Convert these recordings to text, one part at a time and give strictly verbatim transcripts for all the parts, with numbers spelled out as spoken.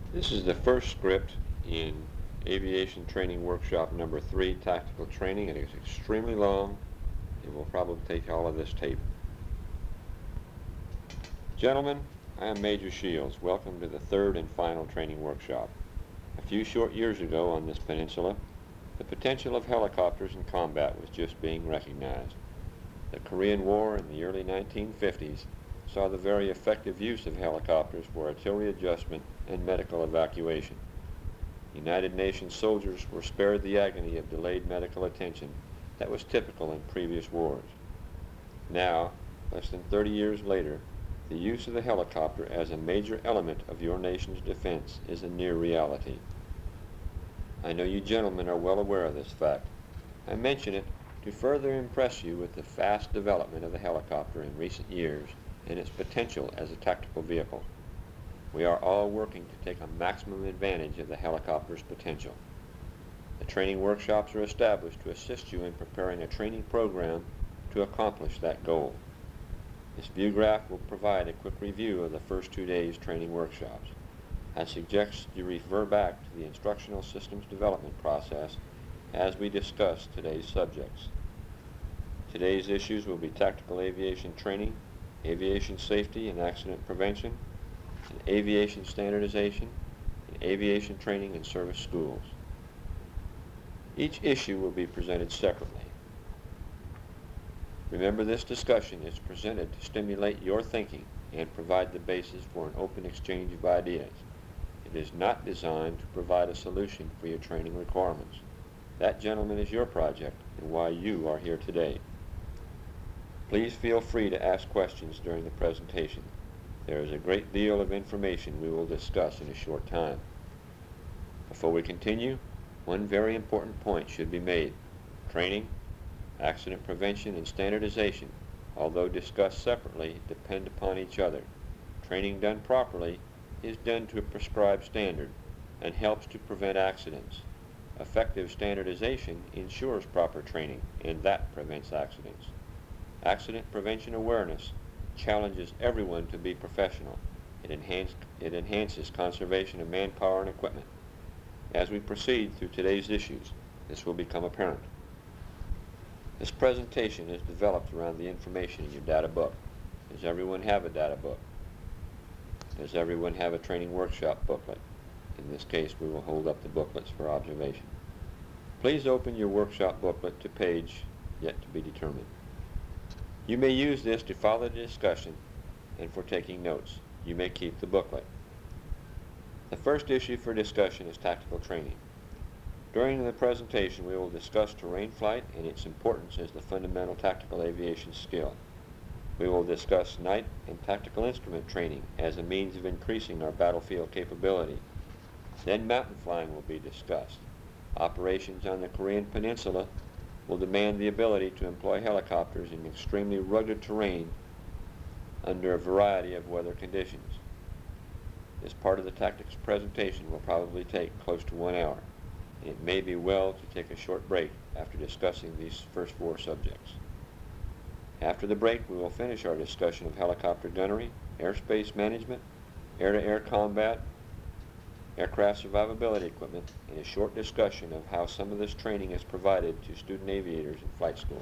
This is the first script in Aviation Training Workshop number three, Tactical Training. It is extremely long. It will probably take all of this tape. Gentlemen, I am Major Shields. Welcome to the third and final training workshop. A few short years ago on this peninsula, the potential of helicopters in combat was just being recognized. The Korean War in the early nineteen fifties saw the very effective use of helicopters for artillery adjustment and medical evacuation. United Nations soldiers were spared the agony of delayed medical attention that was typical in previous wars. Now, less than thirty years later, the use of the helicopter as a major element of your nation's defense is a near reality. I know you gentlemen are well aware of this fact. I mention it to further impress you with the fast development of the helicopter in recent years and its potential as a tactical vehicle. We are all working to take a maximum advantage of the helicopter's potential. The training workshops are established to assist you in preparing a training program to accomplish that goal. This view graph will provide a quick review of the first two days' training workshops. I suggest you refer back to the instructional systems development process as we discuss today's subjects. Today's issues will be tactical aviation training, aviation safety and accident prevention, and aviation standardization, and aviation training in service schools. Each issue will be presented separately. Remember, this discussion is presented to stimulate your thinking and provide the basis for an open exchange of ideas. It is not designed to provide a solution for your training requirements. That, gentlemen, is your project and why you are here today. Please feel free to ask questions during the presentation. There is a great deal of information we will discuss in a short time. Before we continue, one very important point should be made. Training, accident prevention, and standardization, although discussed separately, depend upon each other. Training done properly is done to a prescribed standard and helps to prevent accidents. Effective standardization ensures proper training, and that prevents accidents. Accident prevention awareness challenges everyone to be professional. It, enhance, it enhances conservation of manpower and equipment. As we proceed through today's issues, this will become apparent. This presentation is developed around the information in your data book. Does everyone have a data book? Does everyone have a training workshop booklet? In this case, we will hold up the booklets for observation. Please open your workshop booklet to page yet to be determined. You may use this to follow the discussion and for taking notes. You may keep the booklet. The first issue for discussion is tactical training. During the presentation, we will discuss terrain flight and its importance as the fundamental tactical aviation skill. We will discuss night and tactical instrument training as a means of increasing our battlefield capability. Then mountain flying will be discussed. Operations on the Korean Peninsula will demand the ability to employ helicopters in extremely rugged terrain under a variety of weather conditions. This part of the tactics presentation will probably take close to one hour. It may be well to take a short break after discussing these first four subjects. After the break, we will finish our discussion of helicopter gunnery, airspace management, air-to-air combat, aircraft survivability equipment, and a short discussion of how some of this training is provided to student aviators in flight school.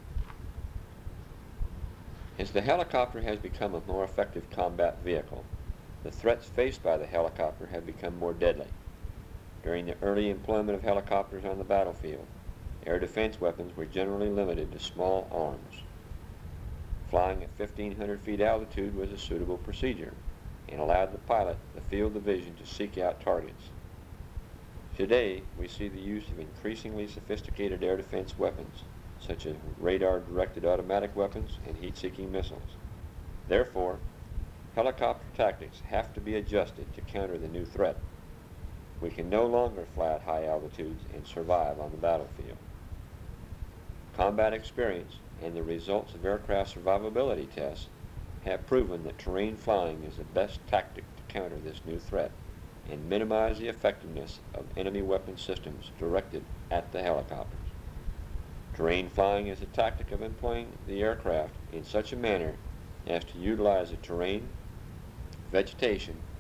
As the helicopter has become a more effective combat vehicle, the threats faced by the helicopter have become more deadly. During the early employment of helicopters on the battlefield, air defense weapons were generally limited to small arms. Flying at fifteen hundred feet altitude was a suitable procedure and allowed the pilot the field of vision to seek out targets. Today, we see the use of increasingly sophisticated air defense weapons, such as radar-directed automatic weapons and heat-seeking missiles. Therefore, helicopter tactics have to be adjusted to counter the new threat. We can no longer fly at high altitudes and survive on the battlefield. Combat experience and the results of aircraft survivability tests have proven that terrain flying is the best tactic to counter this new threat and minimize the effectiveness of enemy weapon systems directed at the helicopters. Terrain flying is a tactic of employing the aircraft in such a manner as to utilize the terrain, vegetation,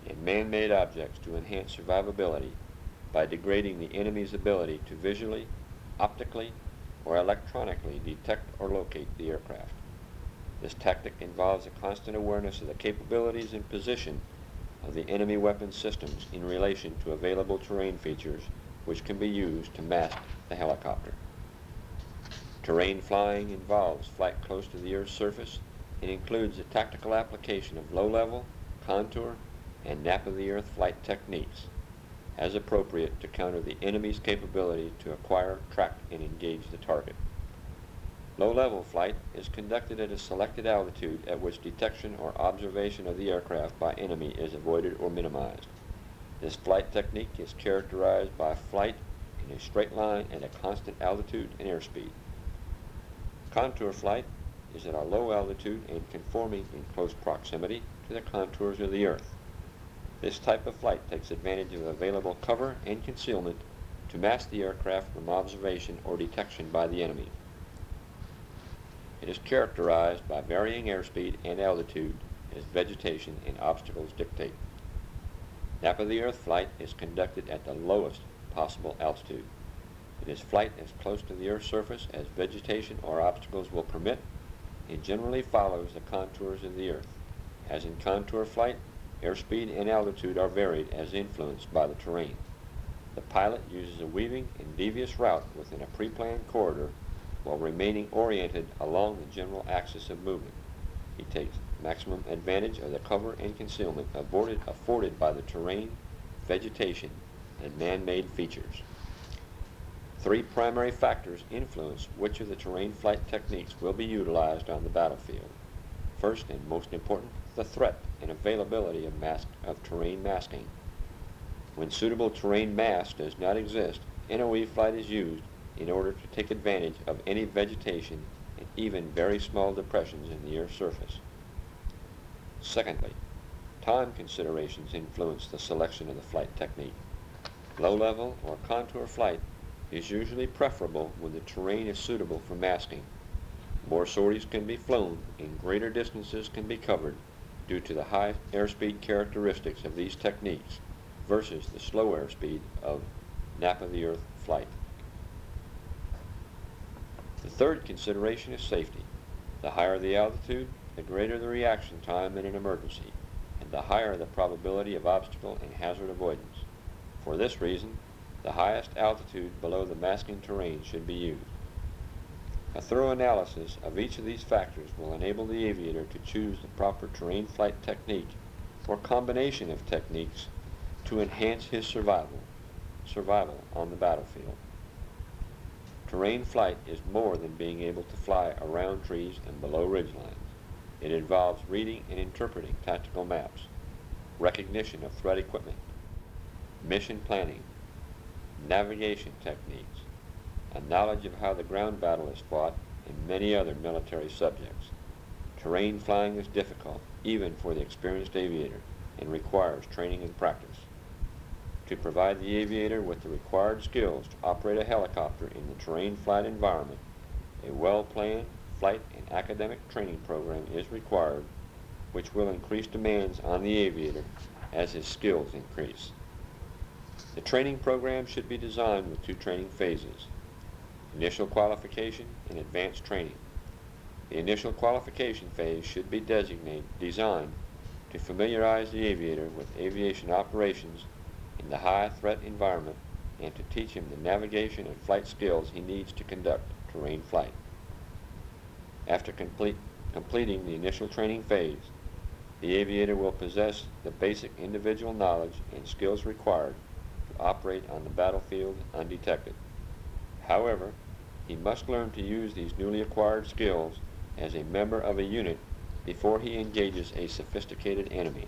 and man-made objects to enhance survivability by degrading the enemy's ability to visually, optically, or electronically detect or locate the aircraft. This tactic involves a constant awareness of the capabilities and position of the enemy weapon systems in relation to available terrain features which can be used to mask the helicopter. Terrain flying involves flight close to the Earth's surface and includes the tactical application of low-level, contour, and nap-of-the-earth flight techniques, as appropriate to counter the enemy's capability to acquire, track, and engage the target. Low-level flight is conducted at a selected altitude at which detection or observation of the aircraft by enemy is avoided or minimized. This flight technique is characterized by flight in a straight line at a constant altitude and airspeed. Contour flight is at a low altitude and conforming in close proximity to the contours of the Earth. This type of flight takes advantage of available cover and concealment to mask the aircraft from observation or detection by the enemy. It is characterized by varying airspeed and altitude as vegetation and obstacles dictate. Nap-of-the-earth flight is conducted at the lowest possible altitude. It is flight as close to the Earth's surface as vegetation or obstacles will permit. It generally follows the contours of the Earth. As in contour flight, airspeed and altitude are varied as influenced by the terrain. The pilot uses a weaving and devious route within a pre-planned corridor while remaining oriented along the general axis of movement. He takes maximum advantage of the cover and concealment afforded, afforded by the terrain, vegetation, and man-made features. Three primary factors influence which of the terrain flight techniques will be utilized on the battlefield. First and most important, the threat and availability of, mask, of terrain masking. When suitable terrain mask does not exist, N O E flight is used in order to take advantage of any vegetation and even very small depressions in the Earth's surface. Secondly, time considerations influence the selection of the flight technique. Low-level or contour flight is usually preferable when the terrain is suitable for masking. More sorties can be flown and greater distances can be covered due to the high airspeed characteristics of these techniques versus the slow airspeed of nap-of-the-earth flight. The third consideration is safety. The higher the altitude, the greater the reaction time in an emergency, and the higher the probability of obstacle and hazard avoidance. For this reason, the highest altitude below the masking terrain should be used. A thorough analysis of each of these factors will enable the aviator to choose the proper terrain flight technique or combination of techniques to enhance his survival, survival on the battlefield. Terrain flight is more than being able to fly around trees and below ridgelines. It involves reading and interpreting tactical maps, recognition of threat equipment, mission planning, navigation techniques, a knowledge of how the ground battle is fought, and many other military subjects. Terrain flying is difficult, even for the experienced aviator, and requires training and practice. To provide the aviator with the required skills to operate a helicopter in the terrain flight environment, a well-planned flight and academic training program is required, which will increase demands on the aviator as his skills increase. The training program should be designed with two training phases: initial qualification and advanced training. The initial qualification phase should be designated, designed to familiarize the aviator with aviation operations in the high-threat environment and to teach him the navigation and flight skills he needs to conduct terrain flight. After complete, completing the initial training phase, the aviator will possess the basic individual knowledge and skills required to operate on the battlefield undetected. However, he must learn to use these newly acquired skills as a member of a unit before he engages a sophisticated enemy.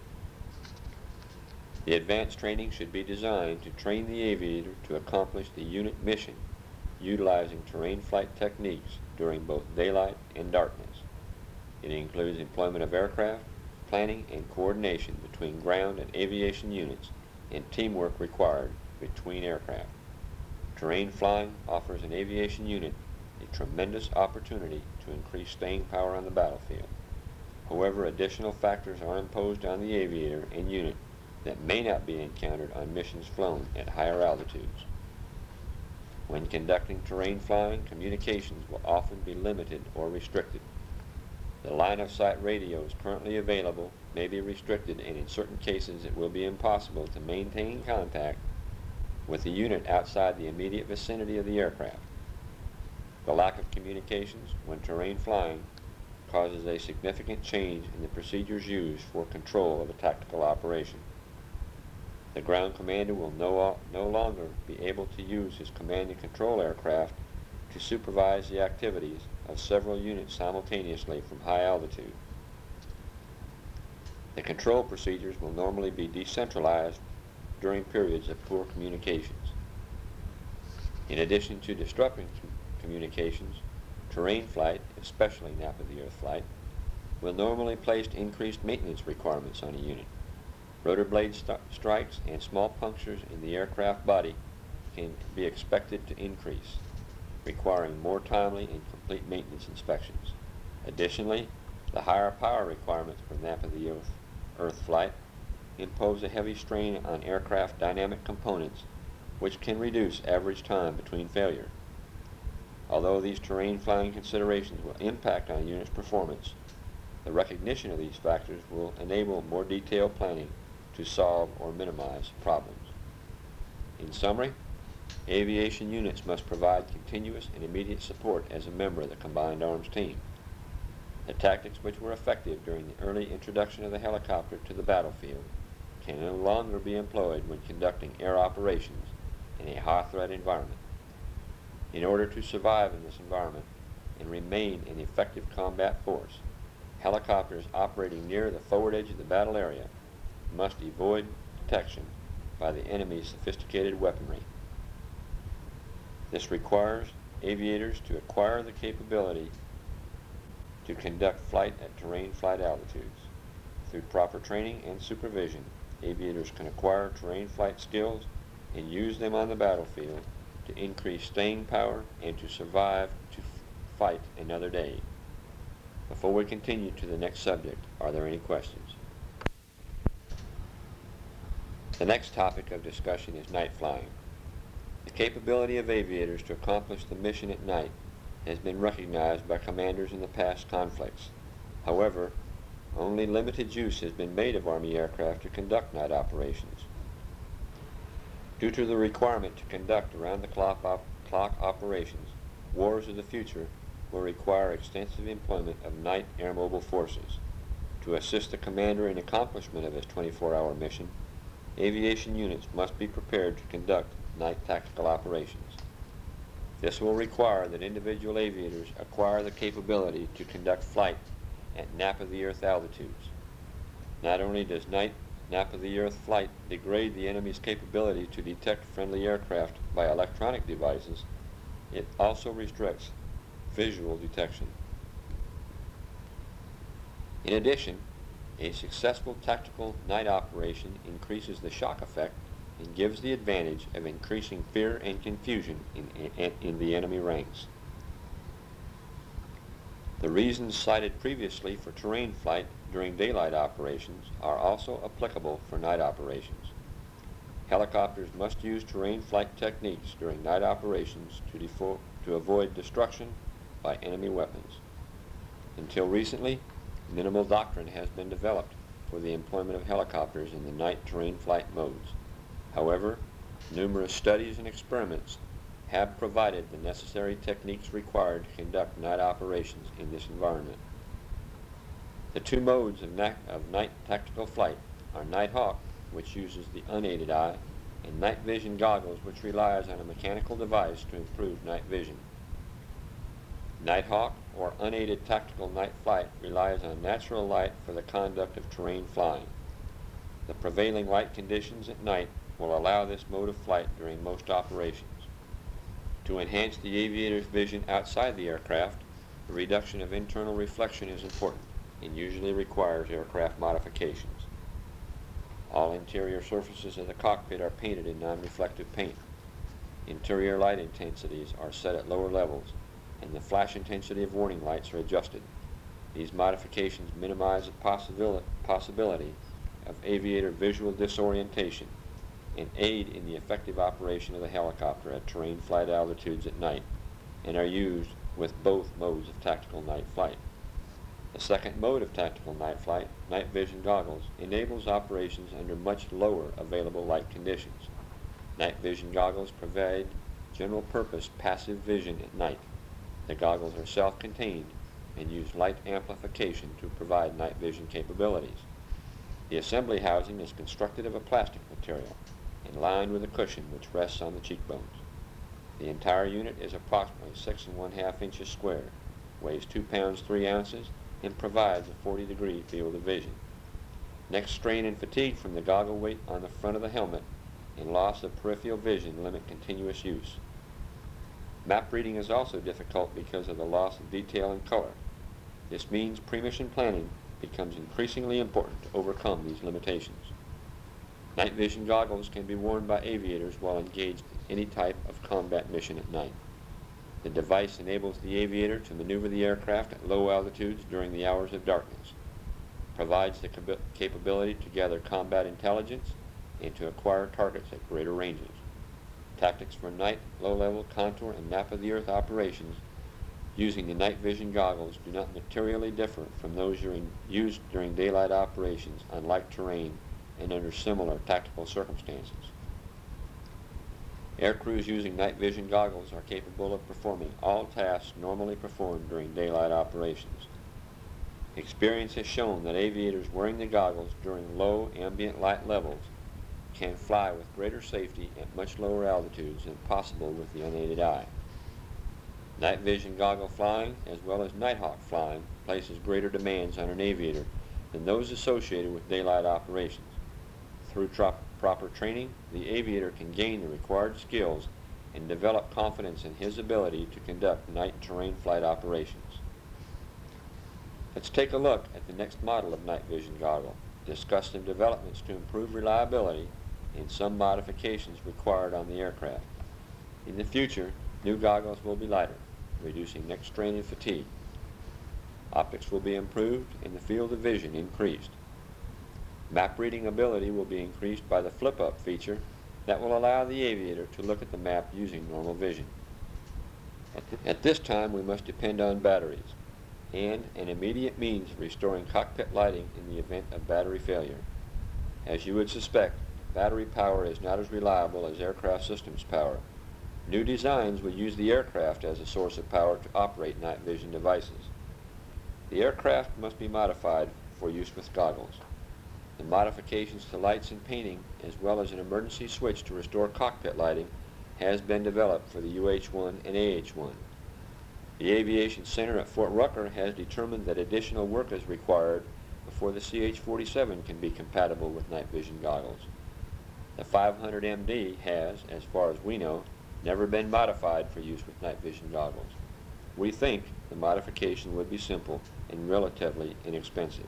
The advanced training should be designed to train the aviator to accomplish the unit mission, utilizing terrain flight techniques during both daylight and darkness. It includes employment of aircraft, planning and coordination between ground and aviation units, and teamwork required between aircraft. Terrain flying offers an aviation unit a tremendous opportunity to increase staying power on the battlefield. However, additional factors are imposed on the aviator and unit that may not be encountered on missions flown at higher altitudes. When conducting terrain flying, communications will often be limited or restricted. The line-of-sight radios currently available may be restricted, and in certain cases it will be impossible to maintain contact with the unit outside the immediate vicinity of the aircraft. The lack of communications when terrain flying causes a significant change in the procedures used for control of a tactical operation. The ground commander will no, no longer be able to use his command and control aircraft to supervise the activities of several units simultaneously from high altitude. The control procedures will normally be decentralized during periods of poor communications. In addition to disrupting communications, terrain flight, especially nap-of-the-earth flight, will normally place increased maintenance requirements on a unit. Rotor blade st- strikes and small punctures in the aircraft body can be expected to increase, requiring more timely and complete maintenance inspections. Additionally, the higher power requirements for nap-of-the-earth earth flight impose a heavy strain on aircraft dynamic components, which can reduce average time between failure. Although these terrain flying considerations will impact on a unit's performance, the recognition of these factors will enable more detailed planning to solve or minimize problems. In summary, aviation units must provide continuous and immediate support as a member of the Combined Arms team. The tactics which were effective during the early introduction of the helicopter to the battlefield can no longer be employed when conducting air operations in a high-threat environment. In order to survive in this environment and remain an effective combat force, helicopters operating near the forward edge of the battle area must avoid detection by the enemy's sophisticated weaponry. This requires aviators to acquire the capability to conduct flight at terrain flight altitudes. Through proper training and supervision, aviators can acquire terrain flight skills and use them on the battlefield to increase staying power and to survive to f- fight another day. Before we continue to the next subject, are there any questions? The next topic of discussion is night flying. The capability of aviators to accomplish the mission at night has been recognized by commanders in the past conflicts. However, only limited use has been made of Army aircraft to conduct night operations. Due to the requirement to conduct around-the-clock op- clock operations, wars of the future will require extensive employment of night air mobile forces. To assist the commander in accomplishment of his twenty-four hour mission, aviation units must be prepared to conduct night tactical operations. This will require that individual aviators acquire the capability to conduct flight at nap-of-the-earth altitudes. Not only does night nap-of-the-earth flight degrade the enemy's capability to detect friendly aircraft by electronic devices, it also restricts visual detection. In addition, a successful tactical night operation increases the shock effect and gives the advantage of increasing fear and confusion in, in, in the enemy ranks. The reasons cited previously for terrain flight during daylight operations are also applicable for night operations. Helicopters must use terrain flight techniques during night operations to, defo- to avoid destruction by enemy weapons. Until recently, minimal doctrine has been developed for the employment of helicopters in the night terrain flight modes. However, numerous studies and experiments have provided the necessary techniques required to conduct night operations in this environment. The two modes of, na- of night tactical flight are Nighthawk, which uses the unaided eye, and night vision goggles, which relies on a mechanical device to improve night vision. Nighthawk, or unaided tactical night flight, relies on natural light for the conduct of terrain flying. The prevailing light conditions at night will allow this mode of flight during most operations. To enhance the aviator's vision outside the aircraft, the reduction of internal reflection is important and usually requires aircraft modifications. All interior surfaces of the cockpit are painted in non-reflective paint. Interior light intensities are set at lower levels, and the flash intensity of warning lights are adjusted. These modifications minimize the possibility, possibility of aviator visual disorientation and aid in the effective operation of the helicopter at terrain flight altitudes at night, and are used with both modes of tactical night flight. The second mode of tactical night flight, night vision goggles, enables operations under much lower available light conditions. Night vision goggles provide general-purpose passive vision at night. The goggles are self-contained and use light amplification to provide night vision capabilities. The assembly housing is constructed of a plastic material and lined with a cushion which rests on the cheekbones. The entire unit is approximately six and one half inches square, weighs two pounds three ounces, and provides a forty degree field of vision. Neck strain and fatigue from the goggle weight on the front of the helmet and loss of peripheral vision limit continuous use. Map reading is also difficult because of the loss of detail and color. This means pre-mission planning becomes increasingly important to overcome these limitations. Night vision goggles can be worn by aviators while engaged in any type of combat mission at night. The device enables the aviator to maneuver the aircraft at low altitudes during the hours of darkness, provides the cap- capability to gather combat intelligence, and to acquire targets at greater ranges. Tactics for night, low-level, contour, and map of the earth operations using the night vision goggles do not materially differ from those used during daylight operations on light terrain and under similar tactical circumstances. Air crews using night vision goggles are capable of performing all tasks normally performed during daylight operations. Experience has shown that aviators wearing the goggles during low ambient light levels can fly with greater safety at much lower altitudes than possible with the unaided eye. Night vision goggle flying, as well as Nighthawk flying, places greater demands on an aviator than those associated with daylight operations. Through trop- proper training, the aviator can gain the required skills and develop confidence in his ability to conduct night terrain flight operations. Let's take a look at the next model of night vision goggle, discuss some developments to improve reliability and some modifications required on the aircraft. In the future, new goggles will be lighter, reducing neck strain and fatigue. Optics will be improved and the field of vision increased. Map reading ability will be increased by the flip-up feature that will allow the aviator to look at the map using normal vision. At, th- at this time, we must depend on batteries and an immediate means of restoring cockpit lighting in the event of battery failure. As you would suspect, battery power is not as reliable as aircraft systems power. New designs will use the aircraft as a source of power to operate night vision devices. The aircraft must be modified for use with goggles. The modifications to lights and painting, as well as an emergency switch to restore cockpit lighting, has been developed for the U H one and A H one. The Aviation Center at Fort Rucker has determined that additional work is required before the C H forty-seven can be compatible with night vision goggles. The five hundred M D has, as far as we know, never been modified for use with night vision goggles. We think the modification would be simple and relatively inexpensive.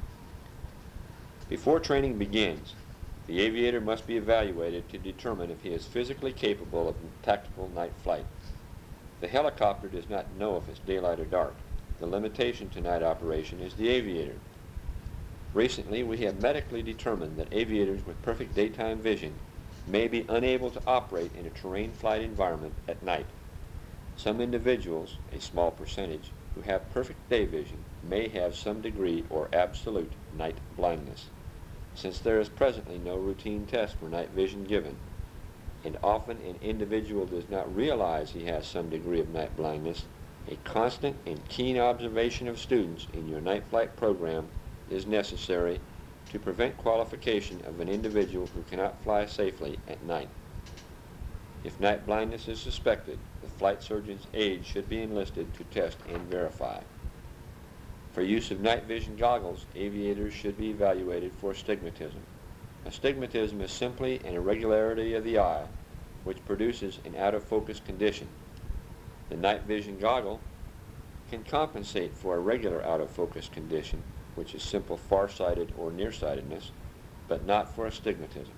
Before training begins, the aviator must be evaluated to determine if he is physically capable of tactical night flight. The helicopter does not know if it's daylight or dark. The limitation to night operation is the aviator. Recently, we have medically determined that aviators with perfect daytime vision may be unable to operate in a terrain flight environment at night. Some individuals, a small percentage, who have perfect day vision may have some degree or absolute night blindness. Since there is presently no routine test for night vision given, and often an individual does not realize he has some degree of night blindness, a constant and keen observation of students in your night flight program is necessary to prevent qualification of an individual who cannot fly safely at night. If night blindness is suspected, the flight surgeon's aid should be enlisted to test and verify. For use of night vision goggles, aviators should be evaluated for astigmatism. Astigmatism is simply an irregularity of the eye which produces an out-of-focus condition. The night vision goggle can compensate for a regular out-of-focus condition, which is simple farsighted or nearsightedness, but not for astigmatism.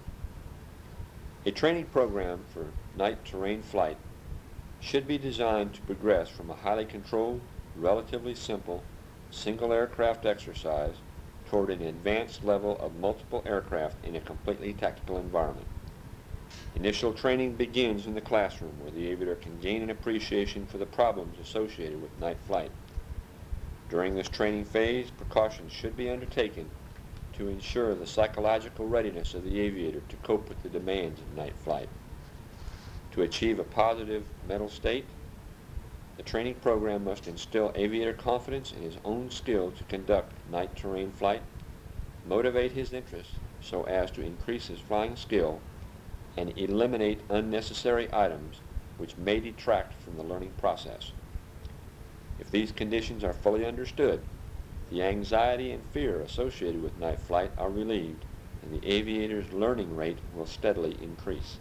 A training program for night terrain flight should be designed to progress from a highly controlled, relatively simple, single aircraft exercise toward an advanced level of multiple aircraft in a completely tactical environment. Initial training begins in the classroom, where the aviator can gain an appreciation for the problems associated with night flight. During this training phase, precautions should be undertaken to ensure the psychological readiness of the aviator to cope with the demands of night flight. To achieve a positive mental state, the training program must instill aviator confidence in his own skill to conduct night terrain flight, motivate his interest so as to increase his flying skill, and eliminate unnecessary items which may detract from the learning process. If these conditions are fully understood, the anxiety and fear associated with night flight are relieved, and the aviator's learning rate will steadily increase.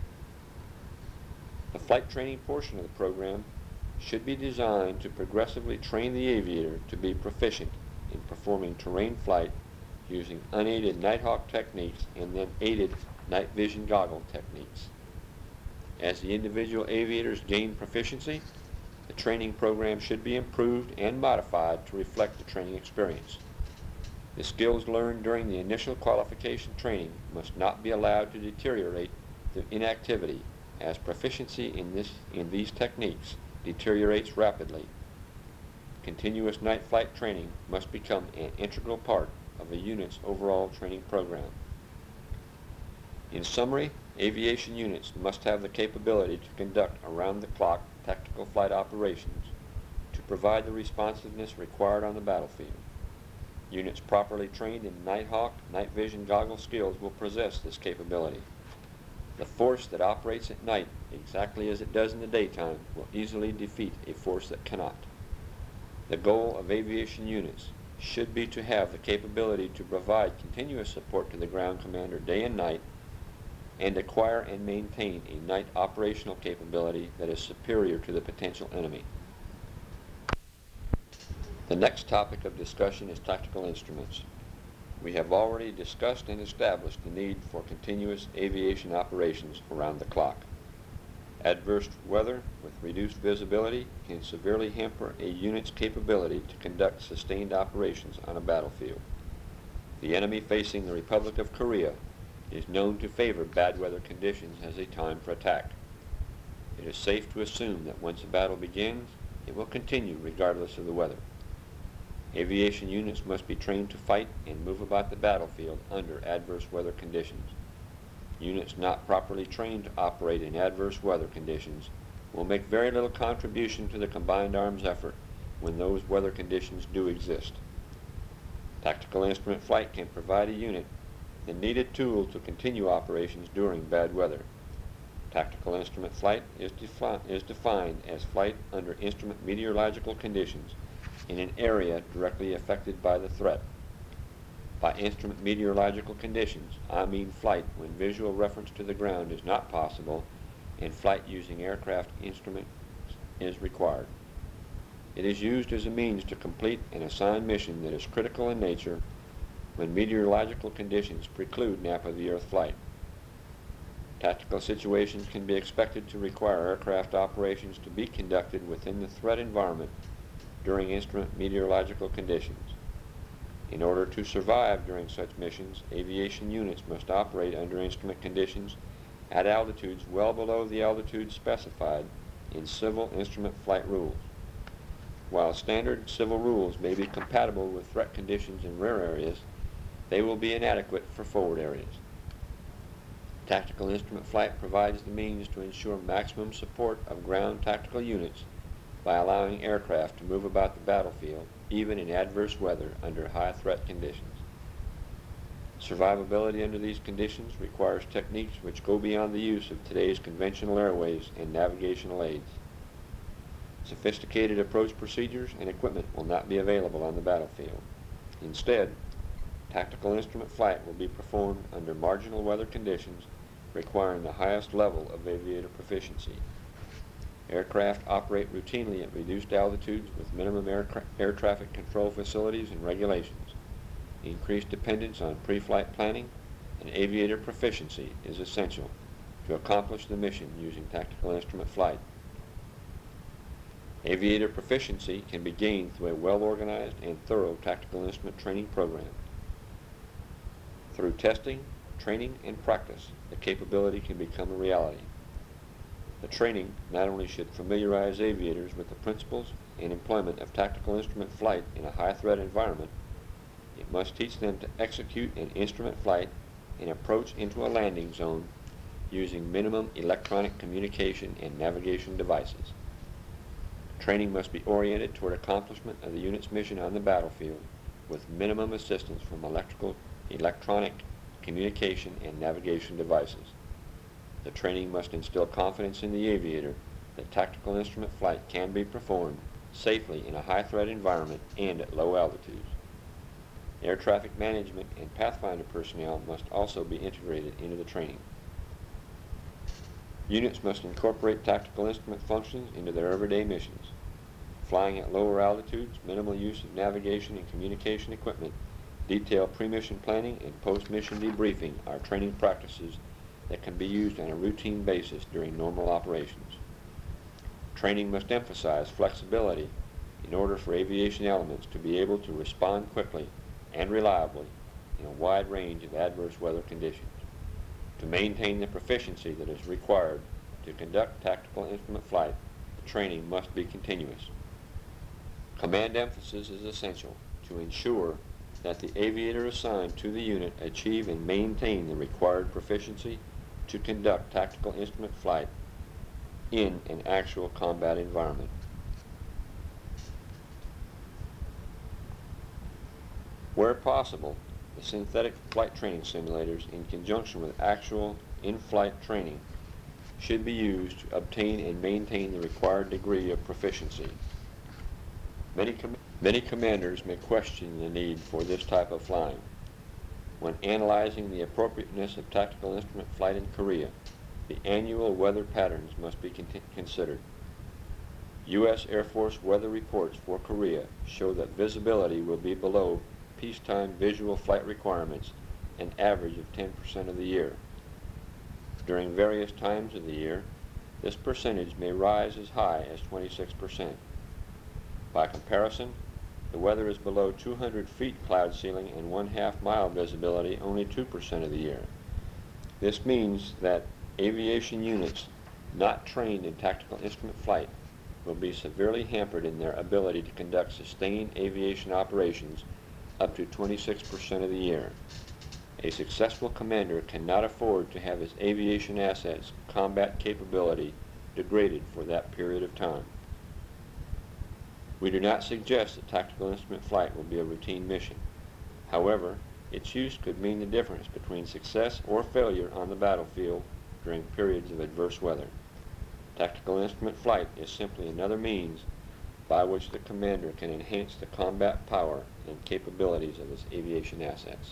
The flight training portion of the program should be designed to progressively train the aviator to be proficient in performing terrain flight using unaided Nighthawk techniques and then aided night vision goggle techniques. As the individual aviators gain proficiency, the training program should be improved and modified to reflect the training experience. The skills learned during the initial qualification training must not be allowed to deteriorate through inactivity, as proficiency in, this, in these techniques deteriorates rapidly. Continuous night flight training must become an integral part of a unit's overall training program. In summary, aviation units must have the capability to conduct around-the-clock tactical flight operations to provide the responsiveness required on the battlefield. Units properly trained in Nighthawk night vision goggle skills will possess this capability. The force that operates at night exactly as it does in the daytime will easily defeat a force that cannot. The goal of aviation units should be to have the capability to provide continuous support to the ground commander day and night, and acquire and maintain a night operational capability that is superior to the potential enemy. The next topic of discussion is tactical instruments. We have already discussed and established the need for continuous aviation operations around the clock. Adverse weather with reduced visibility can severely hamper a unit's capability to conduct sustained operations on a battlefield. The enemy facing the Republic of Korea is known to favor bad weather conditions as a time for attack. It is safe to assume that once a battle begins, it will continue regardless of the weather. Aviation units must be trained to fight and move about the battlefield under adverse weather conditions. Units not properly trained to operate in adverse weather conditions will make very little contribution to the combined arms effort when those weather conditions do exist. Tactical instrument flight can provide a unit the needed tool to continue operations during bad weather. Tactical instrument flight is, defi- is defined as flight under instrument meteorological conditions in an area directly affected by the threat. By instrument meteorological conditions, I mean flight when visual reference to the ground is not possible and flight using aircraft instruments is required. It is used as a means to complete an assigned mission that is critical in nature when meteorological conditions preclude nap of the earth flight. Tactical situations can be expected to require aircraft operations to be conducted within the threat environment during instrument meteorological conditions. In order to survive during such missions, aviation units must operate under instrument conditions at altitudes well below the altitude specified in civil instrument flight rules. While standard civil rules may be compatible with threat conditions in rear areas, they will be inadequate for forward areas. Tactical instrument flight provides the means to ensure maximum support of ground tactical units by allowing aircraft to move about the battlefield even in adverse weather under high threat conditions. Survivability under these conditions requires techniques which go beyond the use of today's conventional airways and navigational aids. Sophisticated approach procedures and equipment will not be available on the battlefield. Instead, tactical instrument flight will be performed under marginal weather conditions requiring the highest level of aviator proficiency. Aircraft operate routinely at reduced altitudes with minimum air, tra- air traffic control facilities and regulations. Increased dependence on pre-flight planning and aviator proficiency is essential to accomplish the mission using tactical instrument flight. Aviator proficiency can be gained through a well-organized and thorough tactical instrument training program. Through testing, training, and practice, the capability can become a reality. The training not only should familiarize aviators with the principles and employment of tactical instrument flight in a high-threat environment, it must teach them to execute an instrument flight and approach into a landing zone using minimum electronic communication and navigation devices. Training must be oriented toward accomplishment of the unit's mission on the battlefield with minimum assistance from electrical, electronic communication and navigation devices. The training must instill confidence in the aviator that tactical instrument flight can be performed safely in a high-threat environment and at low altitudes. Air traffic management and Pathfinder personnel must also be integrated into the training. Units must incorporate tactical instrument functions into their everyday missions. Flying at lower altitudes, minimal use of navigation and communication equipment, detailed pre-mission planning, and post-mission debriefing are training practices that can be used on a routine basis during normal operations. Training must emphasize flexibility in order for aviation elements to be able to respond quickly and reliably in a wide range of adverse weather conditions. To maintain the proficiency that is required to conduct tactical instrument flight, the training must be continuous. Command emphasis is essential to ensure that the aviator assigned to the unit achieve and maintain the required proficiency to conduct tactical instrument flight in an actual combat environment. Where possible, the synthetic flight training simulators, in conjunction with actual in-flight training, should be used to obtain and maintain the required degree of proficiency. Many, com- many commanders may question the need for this type of flying. When analyzing the appropriateness of tactical instrument flight in Korea, the annual weather patterns must be con- considered. U S Air Force weather reports for Korea show that visibility will be below peacetime visual flight requirements an average of ten percent of the year. During various times of the year, this percentage may rise as high as twenty-six percent. By comparison, the weather is below two hundred feet cloud ceiling and one-half mile visibility only two percent of the year. This means that aviation units not trained in tactical instrument flight will be severely hampered in their ability to conduct sustained aviation operations up to twenty-six percent of the year. A successful commander cannot afford to have his aviation assets' combat capability degraded for that period of time. We do not suggest that tactical instrument flight will be a routine mission. However, its use could mean the difference between success or failure on the battlefield during periods of adverse weather. Tactical instrument flight is simply another means by which the commander can enhance the combat power and capabilities of his aviation assets.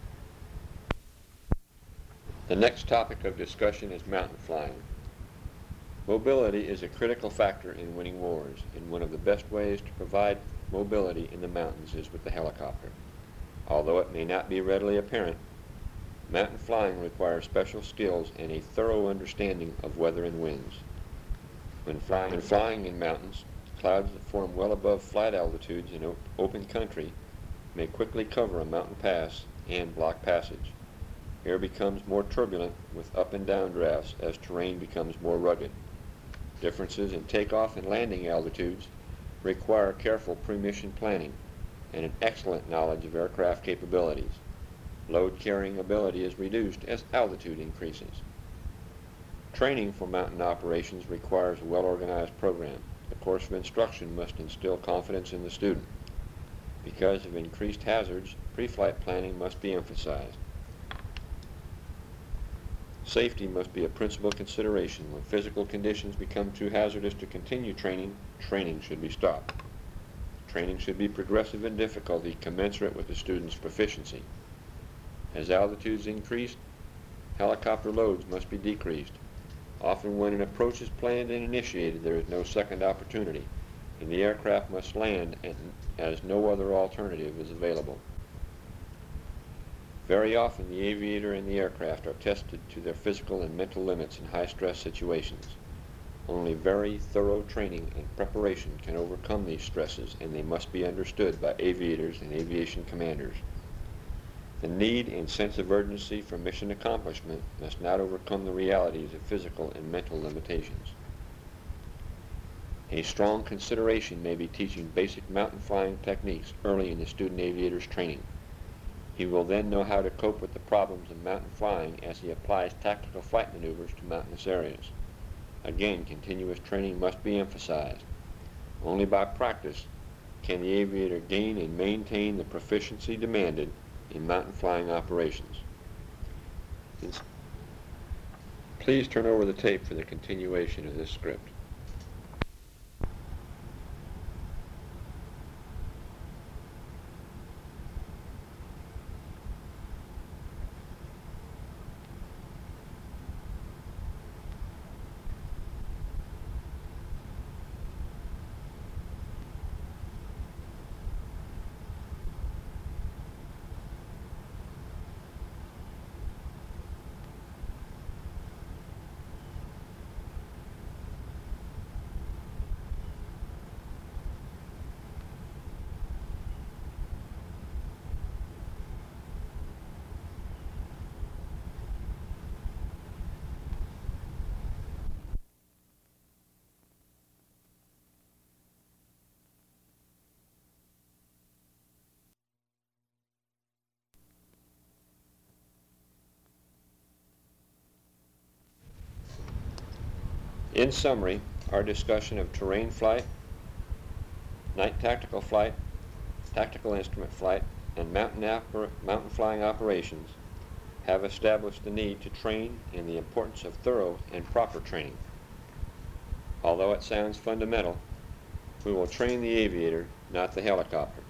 The next topic of discussion is mountain flying. Mobility is a critical factor in winning wars, and one of the best ways to provide mobility in the mountains is with the helicopter. Although it may not be readily apparent, mountain flying requires special skills and a thorough understanding of weather and winds. When flying, when flying in mountains, clouds that form well above flight altitudes in op- open country may quickly cover a mountain pass and block passage. Air becomes more turbulent with up and down drafts as terrain becomes more rugged. Differences in takeoff and landing altitudes require careful pre-mission planning and an excellent knowledge of aircraft capabilities. Load carrying ability is reduced as altitude increases. Training for mountain operations requires a well-organized program. The course of instruction must instill confidence in the student. Because of increased hazards, pre-flight planning must be emphasized. Safety must be a principal consideration. When physical conditions become too hazardous to continue training, training should be stopped. Training should be progressive in difficulty, commensurate with the student's proficiency. As altitudes increase, helicopter loads must be decreased. Often when an approach is planned and initiated, there is no second opportunity, and the aircraft must land as no other alternative is available. Very often the aviator and the aircraft are tested to their physical and mental limits in high-stress situations. Only very thorough training and preparation can overcome these stresses, and they must be understood by aviators and aviation commanders. The need and sense of urgency for mission accomplishment must not overcome the realities of physical and mental limitations. A strong consideration may be teaching basic mountain flying techniques early in the student aviator's training. He will then know how to cope with the problems of mountain flying as he applies tactical flight maneuvers to mountainous areas. Again, continuous training must be emphasized. Only by practice can the aviator gain and maintain the proficiency demanded in mountain flying operations. Please turn over the tape for the continuation of this script. In summary, our discussion of terrain flight, night tactical flight, tactical instrument flight, and mountain, mountain flying operations have established the need to train and the importance of thorough and proper training. Although it sounds fundamental, we will train the aviator, not the helicopter.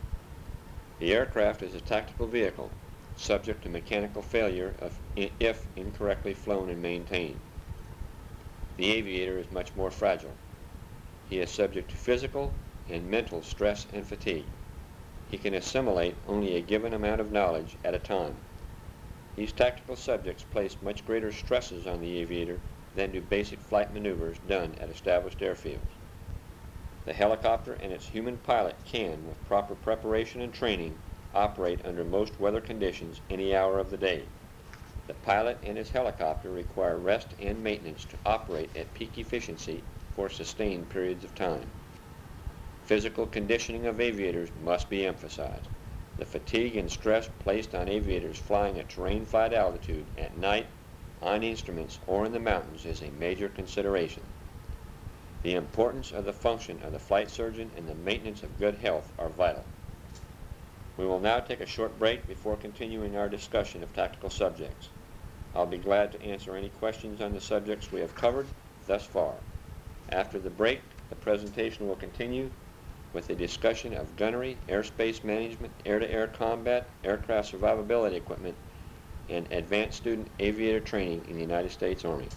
The aircraft is a tactical vehicle, subject to mechanical failure if incorrectly flown and maintained. The aviator is much more fragile. He is subject to physical and mental stress and fatigue. He can assimilate only a given amount of knowledge at a time. These tactical subjects place much greater stresses on the aviator than do basic flight maneuvers done at established airfields. The helicopter and its human pilot can, with proper preparation and training, operate under most weather conditions any hour of the day. The pilot and his helicopter require rest and maintenance to operate at peak efficiency for sustained periods of time. Physical conditioning of aviators must be emphasized. The fatigue and stress placed on aviators flying at terrain flight altitude at night, on instruments, or in the mountains is a major consideration. The importance of the function of the flight surgeon and the maintenance of good health are vital. We will now take a short break before continuing our discussion of tactical subjects. I'll be glad to answer any questions on the subjects we have covered thus far. After the break, the presentation will continue with a discussion of gunnery, airspace management, air-to-air combat, aircraft survivability equipment, and advanced student aviator training in the United States Army.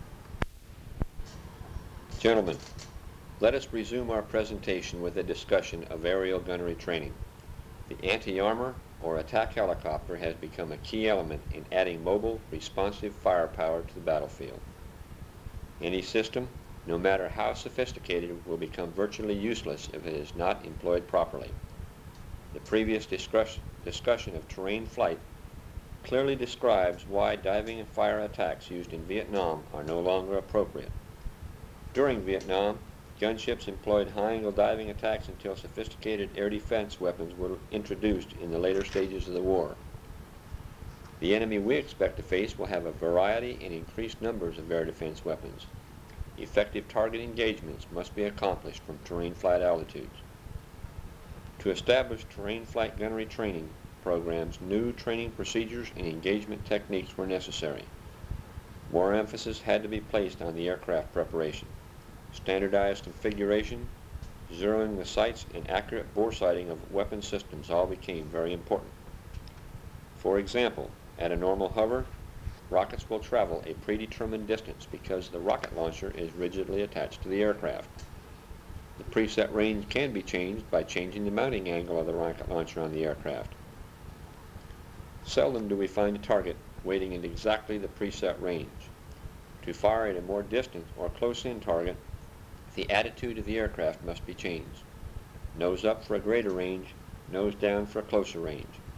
Gentlemen, let us resume our presentation with a discussion of aerial gunnery training. The anti-armor or attack helicopter has become a key element in adding mobile, responsive firepower to the battlefield. Any system, no matter how sophisticated, will become virtually useless if it is not employed properly. The previous discuss discussion of terrain flight clearly describes why diving and fire attacks used in Vietnam are no longer appropriate. During Vietnam, gunships employed high-angle diving attacks until sophisticated air defense weapons were introduced in the later stages of the war. The enemy we expect to face will have a variety and increased numbers of air defense weapons. Effective target engagements must be accomplished from terrain flight altitudes. To establish terrain flight gunnery training programs, new training procedures and engagement techniques were necessary. More emphasis had to be placed on the aircraft preparation. Standardized configuration, zeroing the sights, and accurate bore sighting of weapon systems all became very important. For example, at a normal hover, rockets will travel a predetermined distance because the rocket launcher is rigidly attached to the aircraft. The preset range can be changed by changing the mounting angle of the rocket launcher on the aircraft. Seldom do we find a target waiting at exactly the preset range. To fire at a more distant or close-in target, the attitude of the aircraft must be changed. Nose up for a greater range, nose down for a closer range.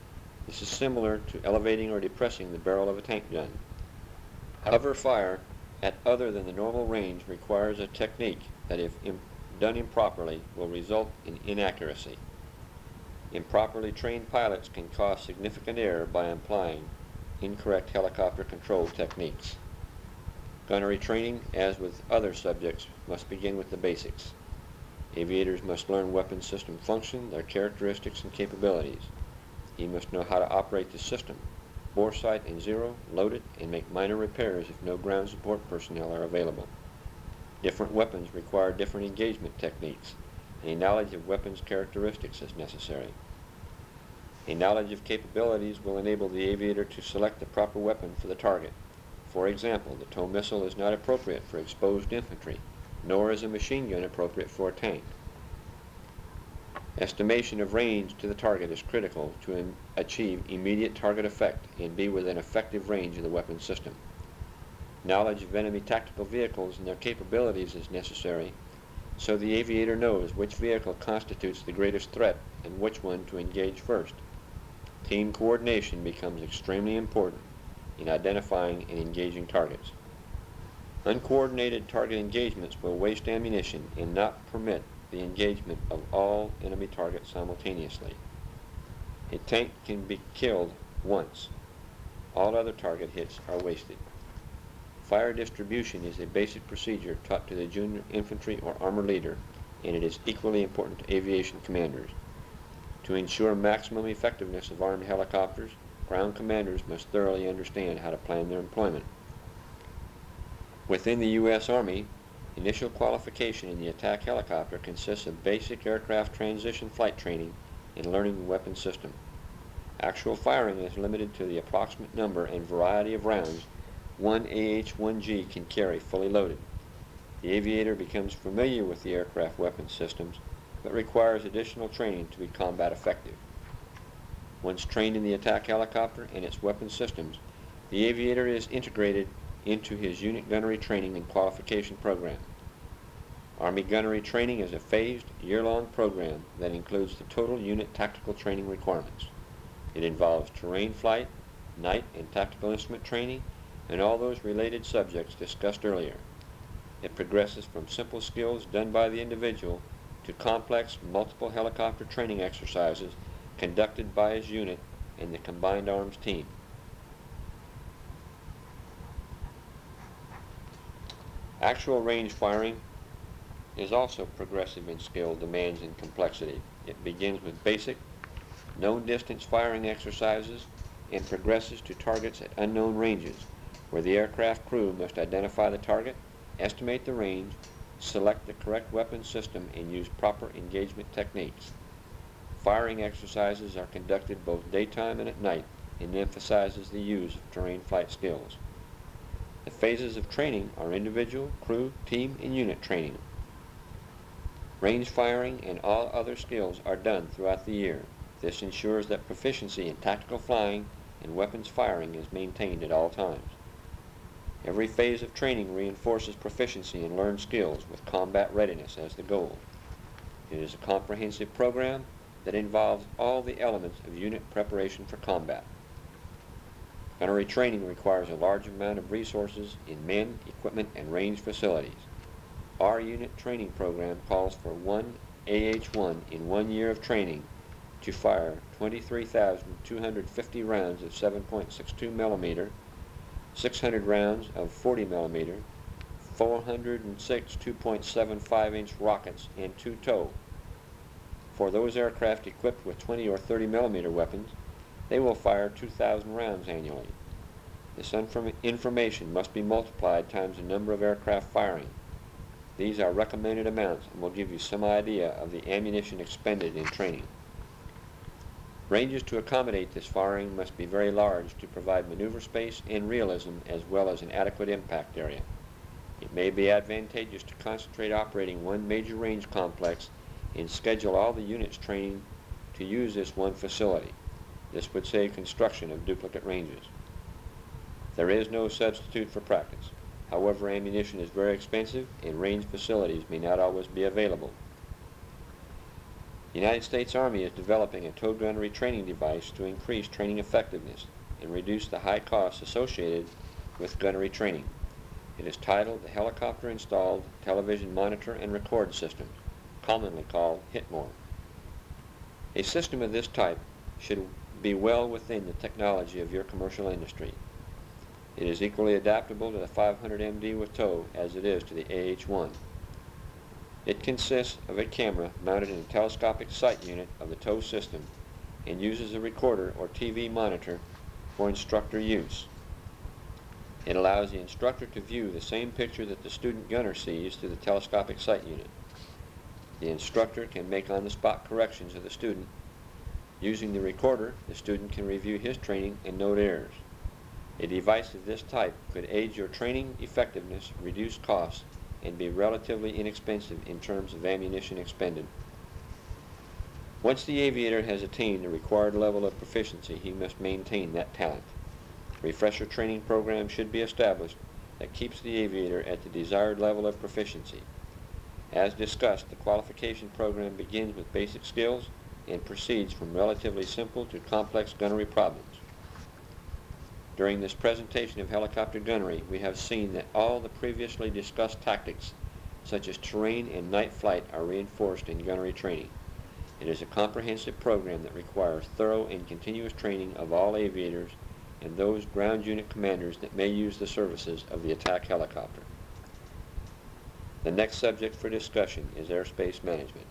This is similar to elevating or depressing the barrel of a tank gun. Hover fire at other than the normal range requires a technique that, if im- done improperly, will result in inaccuracy. Improperly trained pilots can cause significant error by applying incorrect helicopter control techniques. Gunnery training, as with other subjects, must begin with the basics. Aviators must learn weapon system function, their characteristics and capabilities. He must know how to operate the system, bore sight and zero, load it, and make minor repairs if no ground support personnel are available. Different weapons require different engagement techniques, and a knowledge of weapons characteristics is necessary. A knowledge of capabilities will enable the aviator to select the proper weapon for the target. For example, the tow missile is not appropriate for exposed infantry, nor is a machine gun appropriate for a tank. Estimation of range to the target is critical to im- achieve immediate target effect and be within effective range of the weapon system. Knowledge of enemy tactical vehicles and their capabilities is necessary, so the aviator knows which vehicle constitutes the greatest threat and which one to engage first. Team coordination becomes extremely important in identifying and engaging targets. Uncoordinated target engagements will waste ammunition and not permit the engagement of all enemy targets simultaneously. A tank can be killed once. All other target hits are wasted. Fire distribution is a basic procedure taught to the junior infantry or armor leader, and it is equally important to aviation commanders. To ensure maximum effectiveness of armed helicopters, ground commanders must thoroughly understand how to plan their employment. Within the U S Army, initial qualification in the attack helicopter consists of basic aircraft transition flight training and learning the weapon system. Actual firing is limited to the approximate number and variety of rounds one A H one G can carry fully loaded. The aviator becomes familiar with the aircraft weapon systems, but requires additional training to be combat effective. Once trained in the attack helicopter and its weapon systems, the aviator is integrated into his unit gunnery training and qualification program. Army gunnery training is a phased, year-long program that includes the total unit tactical training requirements. It involves terrain flight, night and tactical instrument training, and all those related subjects discussed earlier. It progresses from simple skills done by the individual to complex multiple helicopter training exercises conducted by his unit and the combined arms team. Actual range firing is also progressive in skill, demands, and complexity. It begins with basic, known distance firing exercises and progresses to targets at unknown ranges, where the aircraft crew must identify the target, estimate the range, select the correct weapon system, and use proper engagement techniques. Firing exercises are conducted both daytime and at night and emphasizes the use of terrain flight skills. The phases of training are individual, crew, team, and unit training. Range firing and all other skills are done throughout the year. This ensures that proficiency in tactical flying and weapons firing is maintained at all times. Every phase of training reinforces proficiency in learned skills with combat readiness as the goal. It is a comprehensive program that involves all the elements of unit preparation for combat. Gunnery training requires a large amount of resources in men, equipment, and range facilities. Our unit training program calls for one A H one in one year of training to fire twenty-three thousand two hundred fifty rounds of seven point six two millimeter, six hundred rounds of forty millimeter, four hundred six two point seven five inch rockets, and two tow. For those aircraft equipped with twenty or thirty millimeter weapons, they will fire two thousand rounds annually. This inform- information must be multiplied times the number of aircraft firing. These are recommended amounts and will give you some idea of the ammunition expended in training. Ranges to accommodate this firing must be very large to provide maneuver space and realism as well as an adequate impact area. It may be advantageous to concentrate operating one major range complex and schedule all the units training to use this one facility. This would save construction of duplicate ranges. There is no substitute for practice. However, ammunition is very expensive and range facilities may not always be available. The United States Army is developing a tow gunnery training device to increase training effectiveness and reduce the high costs associated with gunnery training. It is titled the Helicopter Installed Television Monitor and Record System, commonly called HITMOR. A system of this type should be well within the technology of your commercial industry. It is equally adaptable to the five hundred M D with tow as it is to the A H one. It consists of a camera mounted in a telescopic sight unit of the tow system and uses a recorder or T V monitor for instructor use. It allows the instructor to view the same picture that the student gunner sees through the telescopic sight unit. The instructor can make on-the-spot corrections of the student. Using the recorder, the student can review his training and note errors. A device of this type could aid your training effectiveness, reduce costs, and be relatively inexpensive in terms of ammunition expended. Once the aviator has attained the required level of proficiency, he must maintain that talent. A refresher training program should be established that keeps the aviator at the desired level of proficiency. As discussed, the qualification program begins with basic skills and proceeds from relatively simple to complex gunnery problems. During this presentation of helicopter gunnery, we have seen that all the previously discussed tactics, such as terrain and night flight, are reinforced in gunnery training. It is a comprehensive program that requires thorough and continuous training of all aviators and those ground unit commanders that may use the services of the attack helicopter. The next subject for discussion is airspace management.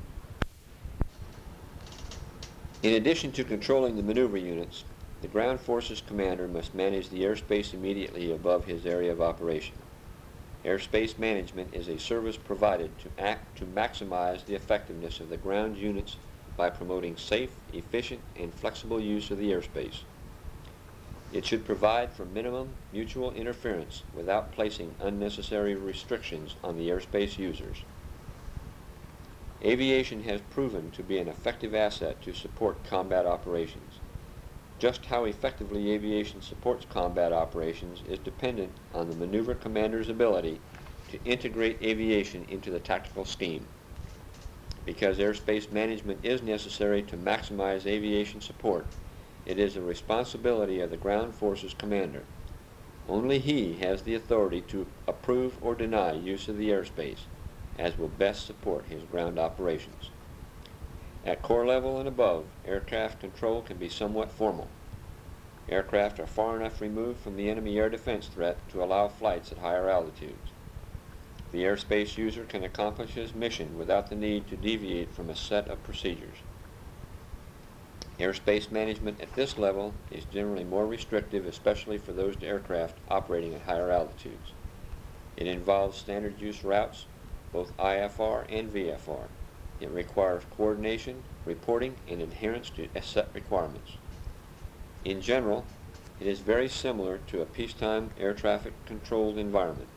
In addition to controlling the maneuver units, the ground forces commander must manage the airspace immediately above his area of operation. Airspace management is a service provided to act to maximize the effectiveness of the ground units by promoting safe, efficient, and flexible use of the airspace. It should provide for minimum mutual interference without placing unnecessary restrictions on the airspace users. Aviation has proven to be an effective asset to support combat operations. Just how effectively aviation supports combat operations is dependent on the maneuver commander's ability to integrate aviation into the tactical scheme. Because airspace management is necessary to maximize aviation support, it is a responsibility of the ground forces commander. Only he has the authority to approve or deny use of the airspace, as will best support his ground operations. At corps level and above, aircraft control can be somewhat formal. Aircraft are far enough removed from the enemy air defense threat to allow flights at higher altitudes. The airspace user can accomplish his mission without the need to deviate from a set of procedures. Airspace management at this level is generally more restrictive, especially for those aircraft operating at higher altitudes. It involves standard use routes, both I F R and V F R. It requires coordination, reporting, and adherence to set requirements. In general, it is very similar to a peacetime air traffic controlled environment.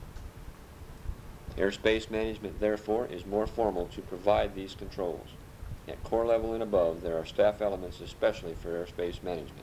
Airspace management, therefore, is more formal to provide these controls. At corps level and above, there are staff elements especially for airspace management.